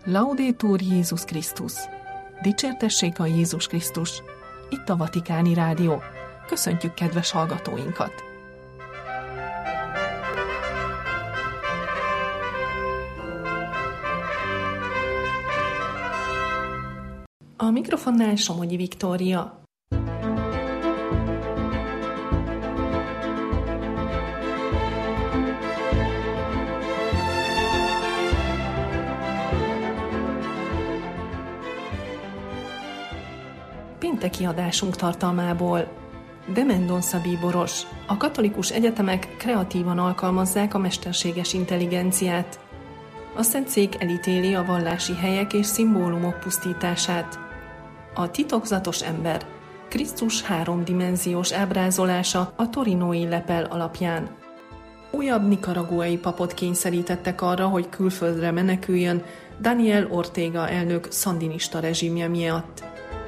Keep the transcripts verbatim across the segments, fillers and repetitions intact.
Laudetur Jézus Krisztus! Dicsértessék a Jézus Krisztus! Itt a Vatikáni Rádió. Köszöntjük kedves hallgatóinkat! A mikrofonnál Somogyi Viktória. Pénteki adásunk tartalmából. De Mendonça bíboros. A katolikus egyetemek kreatívan alkalmazzák a mesterséges intelligenciát. A Szentszék elítéli a vallási helyek és szimbólumok pusztítását. A titokzatos ember. Krisztus háromdimenziós ábrázolása a torinói lepel alapján. Újabb nikaraguai papot kényszerítettek arra, hogy külföldre meneküljön Daniel Ortega elnök szandinista rezsimje miatt.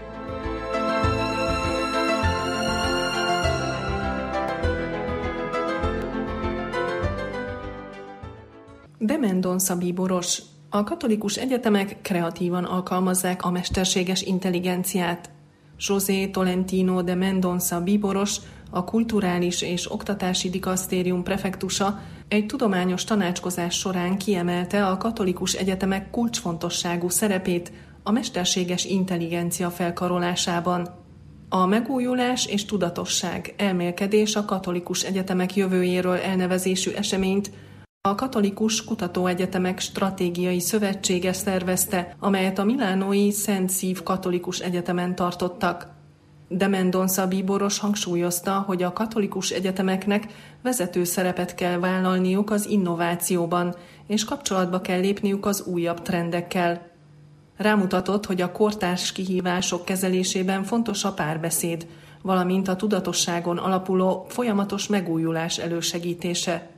De Mendonça bíboros. A katolikus egyetemek kreatívan alkalmazzák a mesterséges intelligenciát. José Tolentino de Mendonça bíboros, a Kulturális és Oktatási Dikasztérium prefektusa egy tudományos tanácskozás során kiemelte a katolikus egyetemek kulcsfontosságú szerepét a mesterséges intelligencia felkarolásában. A megújulás és tudatosság elmélkedés a katolikus egyetemek jövőjéről elnevezésű eseményt a Katolikus Kutatóegyetemek Stratégiai Szövetsége szervezte, amelyet a milánói Szent Szív Katolikus Egyetemen tartottak. De Mendonça bíboros hangsúlyozta, hogy a katolikus egyetemeknek vezető szerepet kell vállalniuk az innovációban, és kapcsolatba kell lépniük az újabb trendekkel. Rámutatott, hogy a kortárs kihívások kezelésében fontos a párbeszéd, valamint a tudatosságon alapuló folyamatos megújulás elősegítése.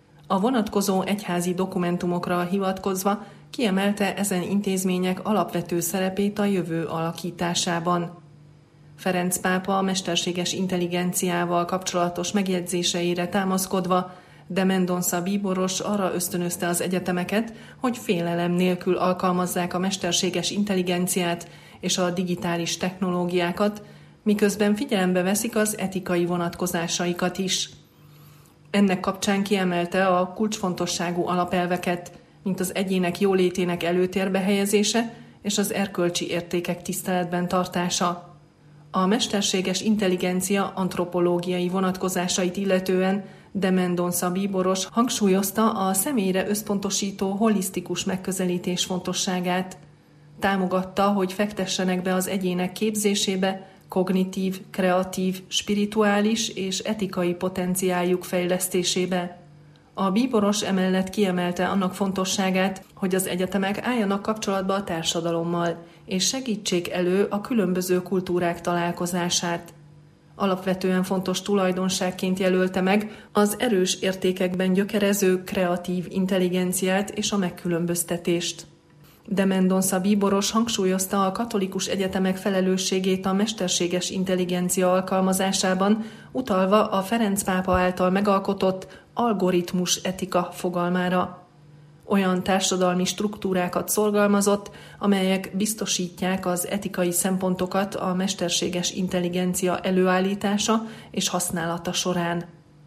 A vonatkozó egyházi dokumentumokra hivatkozva kiemelte ezen intézmények alapvető szerepét a jövő alakításában. Ferenc pápa a mesterséges intelligenciával kapcsolatos megjegyzéseire támaszkodva de Mendonça bíboros arra ösztönözte az egyetemeket, hogy félelem nélkül alkalmazzák a mesterséges intelligenciát és a digitális technológiákat, miközben figyelembe veszik az etikai vonatkozásaikat is. Ennek kapcsán kiemelte a kulcsfontosságú alapelveket, mint az egyének jólétének előtérbe helyezése és az erkölcsi értékek tiszteletben tartása. A mesterséges intelligencia antropológiai vonatkozásait illetően de Mendonça bíboros hangsúlyozta a személyre összpontosító holisztikus megközelítés fontosságát. Támogatta, hogy fektessenek be az egyének képzésébe, kognitív, kreatív, spirituális és etikai potenciáljuk fejlesztésébe. A bíboros emellett kiemelte annak fontosságát, hogy az egyetemek álljanak kapcsolatba a társadalommal, és segítsék elő a különböző kultúrák találkozását. Alapvetően fontos tulajdonságként jelölte meg az erős értékekben gyökerező kreatív intelligenciát és a megkülönböztetést. De Mendonça bíboros hangsúlyozta a katolikus egyetemek felelősségét a mesterséges intelligencia alkalmazásában, utalva a Ferenc pápa által megalkotott algoritmus etika fogalmára. Olyan társadalmi struktúrákat szorgalmazott, amelyek biztosítják az etikai szempontokat a mesterséges intelligencia előállítása és használata során.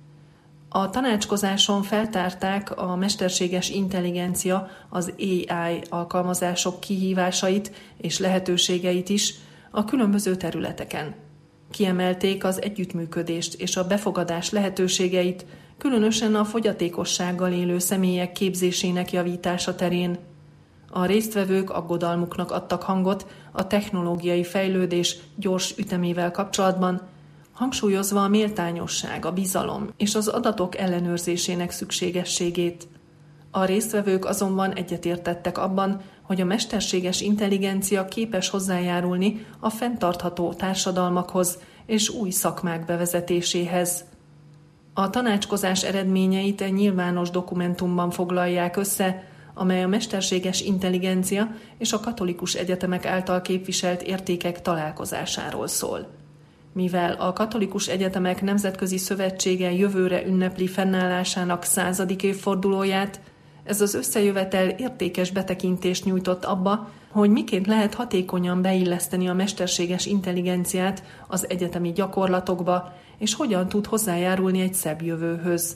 A tanácskozáson feltárták a mesterséges intelligencia, az á i alkalmazások kihívásait és lehetőségeit is a különböző területeken. Kiemelték az együttműködést és a befogadás lehetőségeit, különösen a fogyatékossággal élő személyek képzésének javítása terén. A résztvevők aggodalmuknak adtak hangot a technológiai fejlődés gyors ütemével kapcsolatban, hangsúlyozva a méltányosság, a bizalom és az adatok ellenőrzésének szükségességét. A résztvevők azonban egyetértettek abban, hogy a mesterséges intelligencia képes hozzájárulni a fenntartható társadalmakhoz és új szakmák bevezetéséhez. A tanácskozás eredményeit egy nyilvános dokumentumban foglalják össze, amely a mesterséges intelligencia és a katolikus egyetemek által képviselt értékek találkozásáról szól. Mivel a Katolikus Egyetemek Nemzetközi Szövetsége jövőre ünnepli fennállásának századik évfordulóját, Ez az összejövetel értékes betekintést nyújtott abba, hogy miként lehet hatékonyan beilleszteni a mesterséges intelligenciát az egyetemi gyakorlatokba, és hogyan tud hozzájárulni egy szebb jövőhöz.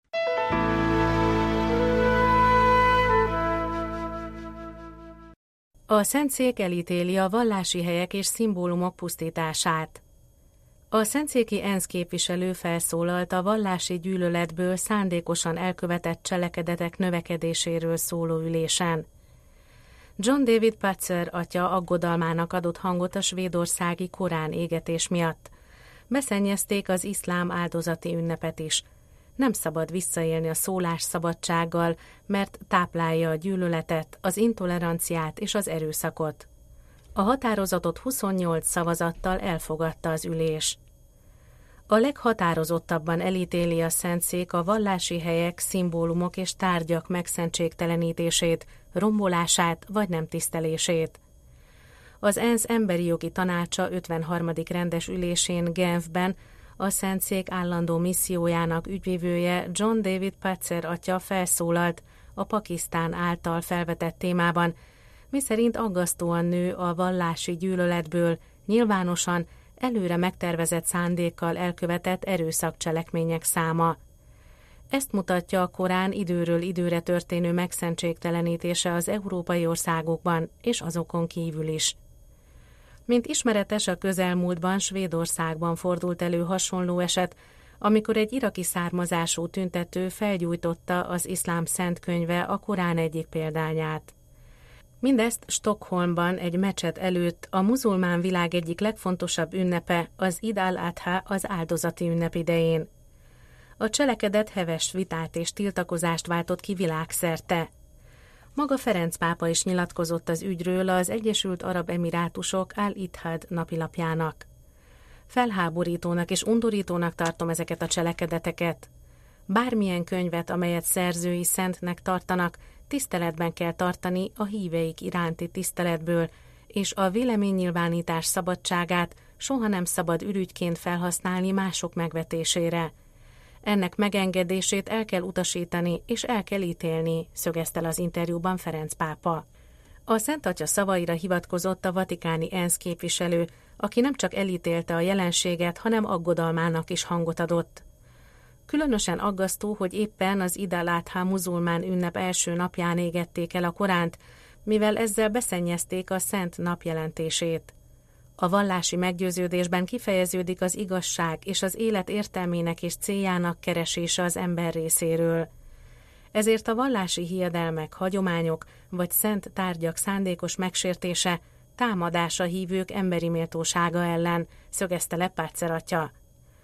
A Szentszék elítéli a vallási helyek és szimbólumok pusztítását. A szentszéki ENSZ képviselő felszólalt a vallási gyűlöletből szándékosan elkövetett cselekedetek növekedéséről szóló ülésen. John David Patzer atya aggodalmának adott hangot a svédországi korán égetés miatt. Beszennyezték az iszlám áldozati ünnepet is. Nem szabad visszaélni a szólásszabadsággal, mert táplálja a gyűlöletet, az intoleranciát és az erőszakot. A határozatot huszonnyolc szavazattal elfogadta az ülés. A leghatározottabban elítéli a Szentszék a vallási helyek, szimbólumok és tárgyak megszentségtelenítését, rombolását vagy nem tisztelését. Az ENSZ Emberi Jogi Tanácsa ötvenharmadik rendes ülésén Genfben a Szentszék állandó missziójának ügyvivője John David Patzer atya felszólalt a Pakisztán által felvetett témában, miszerint aggasztóan nő a vallási gyűlöletből nyilvánosan előre megtervezett szándékkal elkövetett erőszakcselekmények száma. Ezt mutatja a Korán időről időre történő megszentségtelenítése az európai országokban és azokon kívül is. Mint ismeretes, a közelmúltban Svédországban fordult elő hasonló eset, amikor egy iraki származású tüntető felgyújtotta az iszlám szentkönyve, a Korán egyik példányát. Mindezt Stockholmban egy mecset előtt, a muzulmán világ egyik legfontosabb ünnepe, az Id al-Adha, az áldozati ünnep idején. A cselekedet heves vitát és tiltakozást váltott ki világszerte. Maga Ferenc pápa is nyilatkozott az ügyről az Egyesült Arab Emirátusok Al-Ittihad napilapjának. Felháborítónak és undorítónak tartom ezeket a cselekedeteket. Bármilyen könyvet, amelyet szerzői szentnek tartanak, tiszteletben kell tartani a híveik iránti tiszteletből, és a véleménynyilvánítás szabadságát soha nem szabad ürügyként felhasználni mások megvetésére. Ennek megengedését el kell utasítani, és el kell ítélni, szögezte az interjúban Ferenc pápa. A Szent Atya szavaira hivatkozott a vatikáni ENSZ képviselő, aki nem csak elítélte a jelenséget, hanem aggodalmának is hangot adott. Különösen aggasztó, hogy éppen az Id al-Adha muzulmán ünnep első napján égették el a Koránt, mivel ezzel beszennyezték a szent nap jelentését. A vallási meggyőződésben kifejeződik az igazság és az élet értelmének és céljának keresése az ember részéről. Ezért a vallási hiedelmek, hagyományok vagy szent tárgyak szándékos megsértése támadás a hívők emberi méltósága ellen, szögezte le Patzer atya.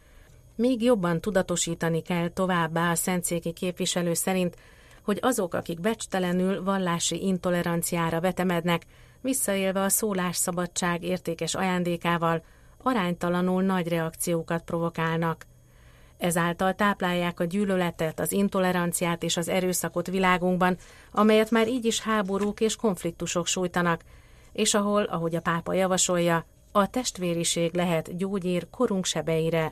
Még jobban tudatosítani kell továbbá a szentszéki képviselő szerint, hogy azok, akik becstelenül vallási intoleranciára vetemednek, visszaélve a szólásszabadság értékes ajándékával, aránytalanul nagy reakciókat provokálnak. Ezáltal táplálják a gyűlöletet, az intoleranciát és az erőszakot világunkban, amelyet már így is háborúk és konfliktusok sújtanak, és ahol, ahogy a pápa javasolja, a testvériség lehet gyógyír korunk sebeire.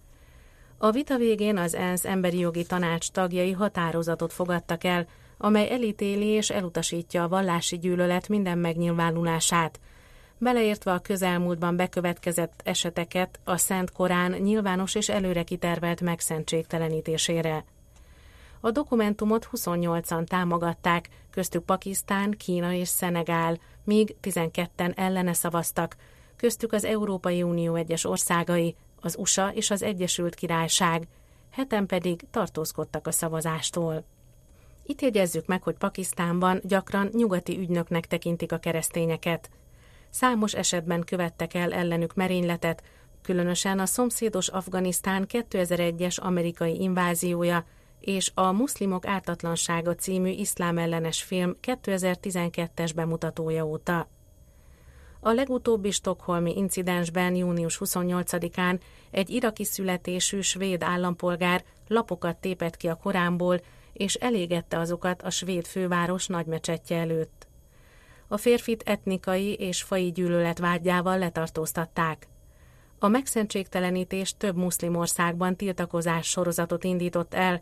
A vita végén az ENSZ Emberi Jogi Tanács tagjai határozatot fogadtak el, amely elítéli és elutasítja a vallási gyűlölet minden megnyilvánulását, beleértve a közelmúltban bekövetkezett eseteket a Szent Korán nyilvános és előre kitervelt megszentségtelenítésére. A dokumentumot huszonnyolcan támogatták, köztük Pakisztán, Kína és Szenegál, míg tizenketten ellene szavaztak, köztük az Európai Unió egyes országai, az u es á és az Egyesült Királyság, heten pedig tartózkodtak a szavazástól. Itt jegyezzük meg, hogy Pakisztánban gyakran nyugati ügynöknek tekintik a keresztényeket. Számos esetben követtek el ellenük merényletet, különösen a szomszédos Afganisztán kétezer-egyes amerikai inváziója és a Muszlimok ártatlansága című iszlám ellenes film kétezer-tizenkettes bemutatója óta. A legutóbbi stockholmi incidensben június huszonnyolcadikán egy iraki születésű svéd állampolgár lapokat tépett ki a Koránból, és elégette azokat a svéd főváros nagymecsettje előtt. A férfit etnikai és faji gyűlölet vádjával letartóztatták. A megszentségtelenítés több muszlim országban tiltakozás sorozatot indított el,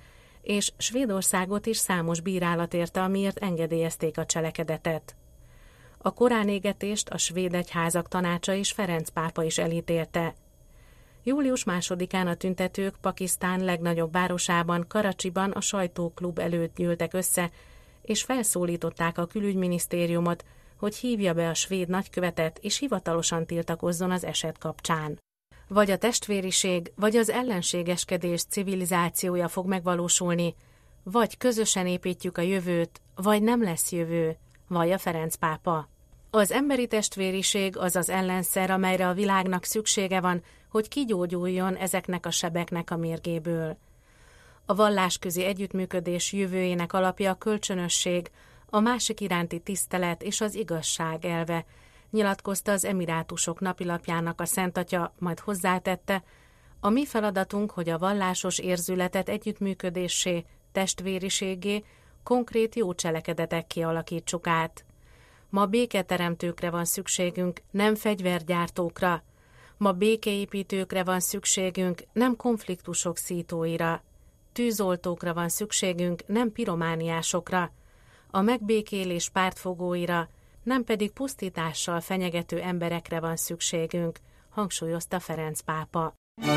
és Svédországot is számos bírálat érte, amiért engedélyezték a cselekedetet. A koránégetést a svéd egyházak tanácsa és Ferenc pápa is elítélte. július másodikán a tüntetők Pakisztán legnagyobb városában, Karacsiban a sajtóklub előtt gyűltek össze, és felszólították a külügyminisztériumot, hogy hívja be a svéd nagykövetet, és hivatalosan tiltakozzon az eset kapcsán. Vagy a testvériség, vagy az ellenségeskedés civilizációja fog megvalósulni, vagy közösen építjük a jövőt, vagy nem lesz jövő, vallja Ferenc pápa. Az emberi testvériség az az ellenszer, amelyre a világnak szüksége van, hogy kigyógyuljon ezeknek a sebeknek a mérgéből. A vallásközi együttműködés jövőjének alapja a kölcsönösség, a másik iránti tisztelet és az igazság elve, nyilatkozta az Emirátusok napilapjának a Szent Atya, majd hozzátette, a mi feladatunk, hogy a vallásos érzületet együttműködéssé, testvériségé, konkrét jó cselekedetekké alakítsuk át. Ma béketeremtőkre van szükségünk, nem fegyvergyártókra. Ma békeépítőkre van szükségünk, nem konfliktusok szítóira. Tűzoltókra van szükségünk, nem piromániásokra. A megbékélés pártfogóira, nem pedig pusztítással fenyegető emberekre van szükségünk, hangsúlyozta Ferenc pápa.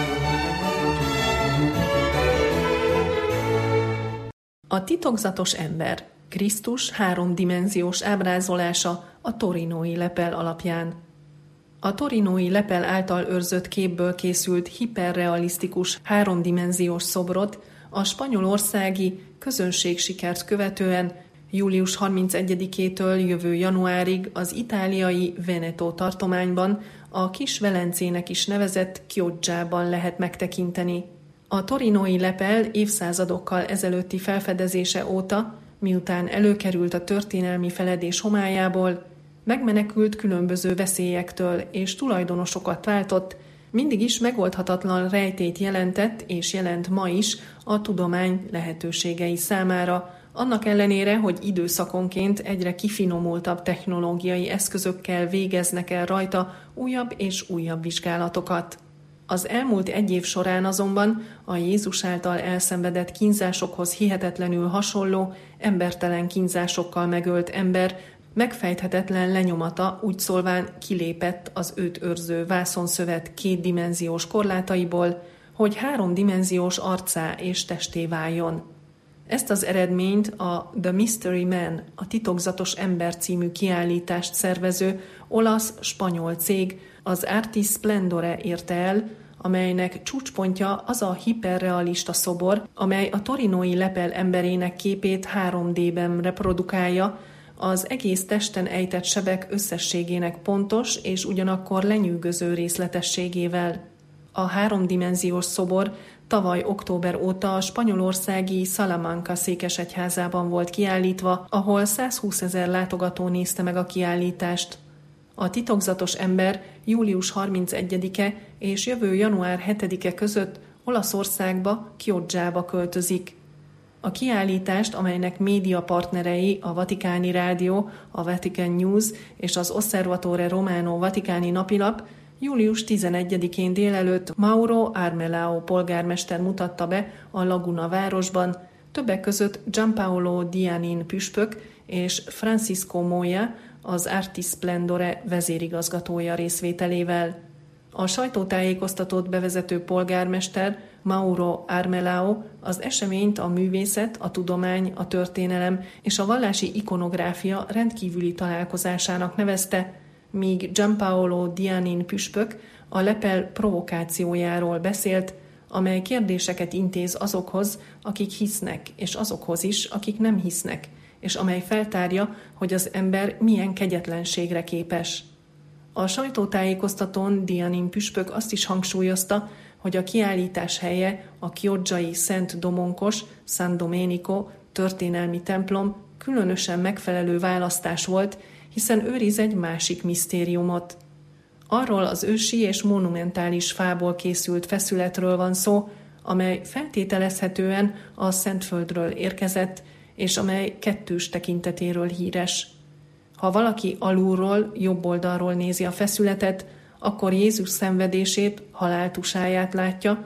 A titokzatos ember, Krisztus háromdimenziós ábrázolása a torinói lepel alapján. A torinói lepel által őrzött képből készült hiperrealisztikus háromdimenziós szobrot a spanyolországi közönségsikert követően július harmincegyedikétől jövő januárig az itáliai Veneto tartományban, a Kis Velencének is nevezett Chioggiában lehet megtekinteni. A torinói lepel évszázadokkal ezelőtti felfedezése óta, miután előkerült a történelmi feledés homályából, megmenekült különböző veszélyektől és tulajdonosokat váltott, mindig is megoldhatatlan rejtélyt jelentett és jelent ma is a tudomány lehetőségei számára, annak ellenére, hogy időszakonként egyre kifinomultabb technológiai eszközökkel végeznek el rajta újabb és újabb vizsgálatokat. Az elmúlt egy év során azonban a Jézus által elszenvedett kínzásokhoz hihetetlenül hasonló, embertelen kínzásokkal megölt ember megfejthetetlen lenyomata úgy szólván kilépett az őt őrző vászonszövet kétdimenziós korlátaiból, hogy háromdimenziós arcá és testé váljon. Ezt az eredményt a The Mystery Man, a titokzatos ember című kiállítást szervező olasz-spanyol cég, az Artis Splendore érte el, amelynek csúcspontja az a hiperrealista szobor, amely a torinói lepel emberének képét három dében reprodukálja, az egész testen ejtett sebek összességének pontos és ugyanakkor lenyűgöző részletességével. A háromdimenziós szobor tavaly október óta a spanyolországi Salamanca székesegyházában volt kiállítva, ahol százhúszezer látogató nézte meg a kiállítást. A titokzatos ember július harmincegyedike és jövő január hetedike között Olaszországba, Chioggiába költözik. A kiállítást, amelynek médiapartnerei a Vatikáni Rádió, a Vatican News és az Osservatore Romano Vatikáni napilap, július tizenegyedikén délelőtt Mauro Armelao polgármester mutatta be a Laguna városban, többek között Gianpaolo Dianin püspök és Francisco Moya, az Artis Splendore vezérigazgatója részvételével. A sajtótájékoztatót bevezető polgármester Mauro Armelao az eseményt a művészet, a tudomány, a történelem és a vallási ikonográfia rendkívüli találkozásának nevezte, míg Gianpaolo Dianin püspök a lepel provokációjáról beszélt, amely kérdéseket intéz azokhoz, akik hisznek, és azokhoz is, akik nem hisznek, és amely feltárja, hogy az ember milyen kegyetlenségre képes. A sajtótájékoztatón Dianin püspök azt is hangsúlyozta, hogy a kiállítás helye a chioggiai Szent Domonkos, San Domenico történelmi templom különösen megfelelő választás volt, hiszen őriz egy másik misztériumot. Arról az ősi és monumentális fából készült feszületről van szó, amely feltételezhetően a Szentföldről érkezett, és amely kettős tekintetéről híres. Ha valaki alulról, jobb oldalról nézi a feszületet, akkor Jézus szenvedését, haláltusáját látja,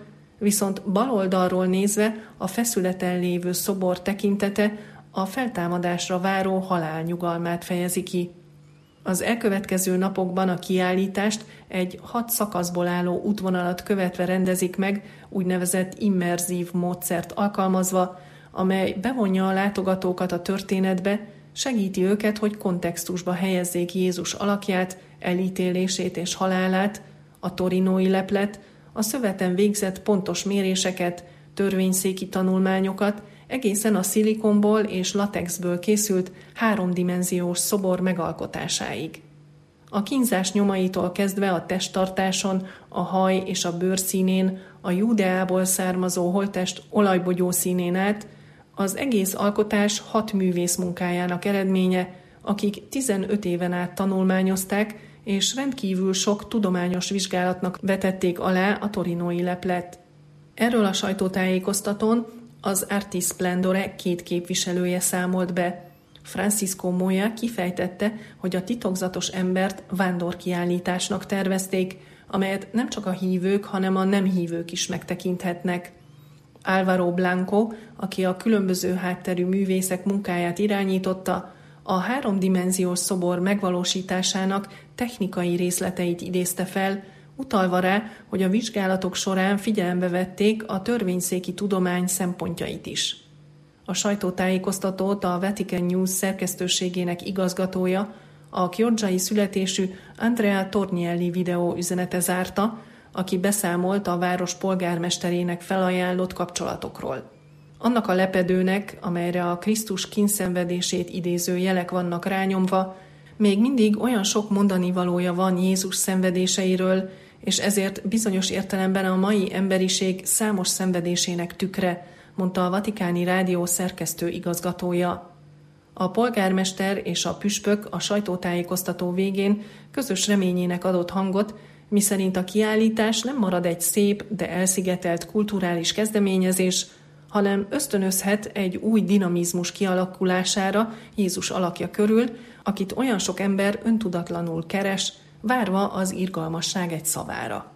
viszont bal oldalról nézve a feszületen lévő szobor tekintete a feltámadásra váró halál nyugalmát fejezi ki. Az elkövetkező napokban a kiállítást egy hat szakaszból álló útvonalat követve rendezik meg, úgynevezett immerzív módszert alkalmazva, amely bevonja a látogatókat a történetbe, segíti őket, hogy kontextusba helyezzék Jézus alakját, elítélését és halálát, a torinói leplet, a szöveten végzett pontos méréseket, törvényszéki tanulmányokat, egészen a szilikonból és latexből készült háromdimenziós szobor megalkotásáig. A kínzás nyomaitól kezdve a testtartáson, a haj és a bőr színén, a Júdeából származó holttest olajbogyó színén át, az egész alkotás hat művész munkájának eredménye, akik tizenöt éven át tanulmányozták, és rendkívül sok tudományos vizsgálatnak vetették alá a torinói leplet. Erről a sajtótájékoztatón az Arti Splendore két képviselője számolt be. Francisco Moya kifejtette, hogy a titokzatos embert vándorkiállításnak tervezték, amelyet nem csak a hívők, hanem a nem hívők is megtekinthetnek. Álvaro Blanco, aki a különböző hátterű művészek munkáját irányította, a háromdimenziós szobor megvalósításának technikai részleteit idézte fel, utalva rá, hogy a vizsgálatok során figyelembe vették a törvényszéki tudomány szempontjait is. A sajtótájékoztatót a Vatican News szerkesztőségének igazgatója, a chioggiai születésű Andrea Tornielli videó üzenete zárta, aki beszámolt a város polgármesterének felajánlott kapcsolatokról. Annak a lepedőnek, amelyre a Krisztus kínszenvedését idéző jelek vannak rányomva, még mindig olyan sok mondanivalója van Jézus szenvedéseiről, és ezért bizonyos értelemben a mai emberiség számos szenvedésének tükre, mondta a Vatikáni Rádió szerkesztő igazgatója. A polgármester és a püspök a sajtótájékoztató végén közös reményének adott hangot, miszerint a kiállítás nem marad egy szép, de elszigetelt kulturális kezdeményezés, hanem ösztönözhet egy új dinamizmus kialakulására Jézus alakja körül, akit olyan sok ember öntudatlanul keres, várva az irgalmasság egy szavára.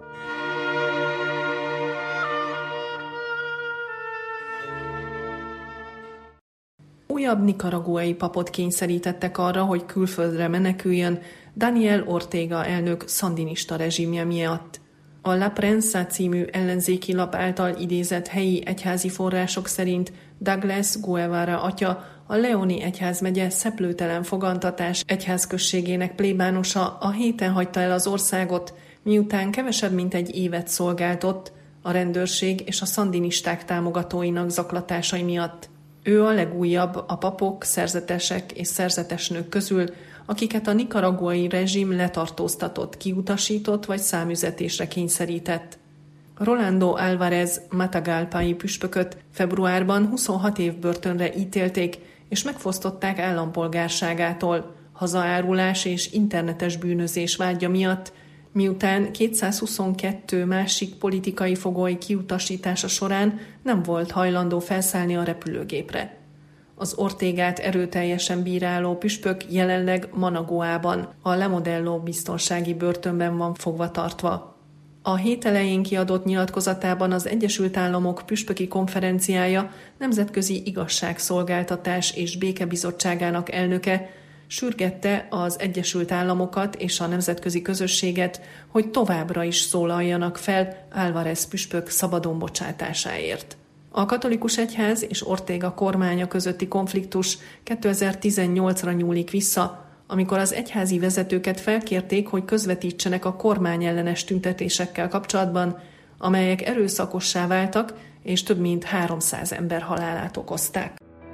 Újabb nikaraguai papot kényszerítettek arra, hogy külföldre meneküljön Daniel Ortega elnök szandinista rezsimje miatt. A La Prensa című ellenzéki lap által idézett helyi egyházi források szerint Douglas Guevara atya, a Leoni egyházmegye Szeplőtelen fogantatás egyházközségének plébánosa a héten hagyta el az országot, miután kevesebb mint egy évet szolgáltott a rendőrség és a szandinisták támogatóinak zaklatásai miatt. Ő a legújabb a papok, szerzetesek és szerzetesnők közül, akiket a nikaraguai rezsim letartóztatott, kiutasított vagy számüzetésre kényszerített. Rolando Álvarez Matagalpai püspököt februárban huszonhat év börtönre ítélték, és megfosztották állampolgárságától, hazaárulás és internetes bűnözés vádja miatt, miután kétszázhuszonkettő másik politikai fogoly kiutasítása során nem volt hajlandó felszállni a repülőgépre. Az Ortégát erőteljesen bíráló püspök jelenleg Managuában, a Le Modello biztonsági börtönben van fogva tartva. A hét elején kiadott nyilatkozatában az Egyesült Államok püspöki konferenciája Nemzetközi Igazságszolgáltatás és Békebizottságának elnöke sürgette az Egyesült Államokat és a nemzetközi közösséget, hogy továbbra is szólaljanak fel Álvarez püspök szabadon bocsátásáért. A katolikus egyház és Ortega kormánya közötti konfliktus kétezer-tizennyolcra nyúlik vissza, amikor az egyházi vezetőket felkérték, hogy közvetítsenek a kormányellenes tüntetésekkel kapcsolatban, amelyek erőszakossá váltak, és több mint háromszáz ember halálát okozták.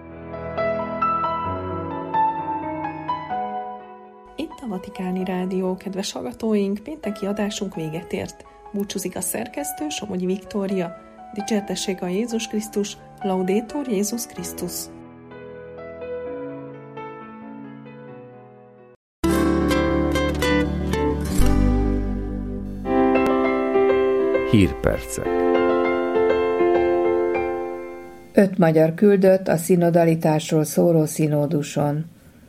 Itt a Vatikáni Rádió, kedves hallgatóink, pénteki adásunk véget ért. Búcsúzik a szerkesztő, Somogyi Viktória. Dicsértessék a Jézus Krisztus, Laudetur Jézus Krisztus. Hírpercek. Öt magyar küldött a szinodalitásról szóló szinóduson.